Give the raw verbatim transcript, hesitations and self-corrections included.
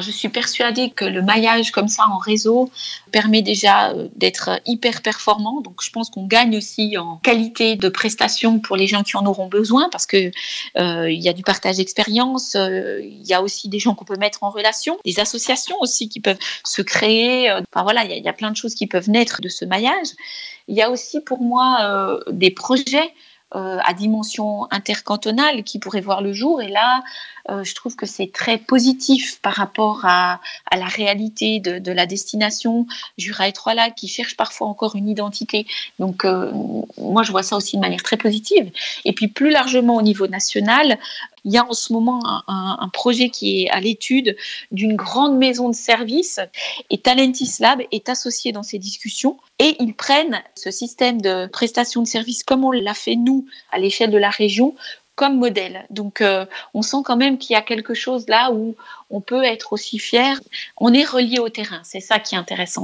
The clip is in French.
je suis persuadée que le maillage comme ça en réseau permet déjà euh, d'être hyper performant. Donc, je pense qu'on gagne aussi en qualité de prestation pour les gens qui en auront besoin parce que euh, il y a du partage d'expérience, euh, il y a aussi des gens qu'on peut mettre en relation, des associations aussi qui peuvent se créer. Euh, enfin voilà, il y, a, il y a plein de choses qui peuvent naître de ce maillage. Il y a aussi pour moi euh, des projets euh, à dimension intercantonale qui pourraient voir le jour. Et là, euh, je trouve que c'est très positif par rapport à, à la réalité de, de la destination Jura et Trois-Lacs qui cherche parfois encore une identité. Donc, euh, moi, je vois ça aussi de manière très positive. Et puis, plus largement au niveau national, il y a en ce moment un, un, un projet qui est à l'étude d'une grande maison de services et Talentis Lab est associé dans ces discussions et ils prennent ce système de prestation de services comme on l'a fait nous à l'échelle de la région comme modèle. Donc, euh, on sent quand même qu'il y a quelque chose là où on peut être aussi fier. On est relié au terrain, c'est ça qui est intéressant.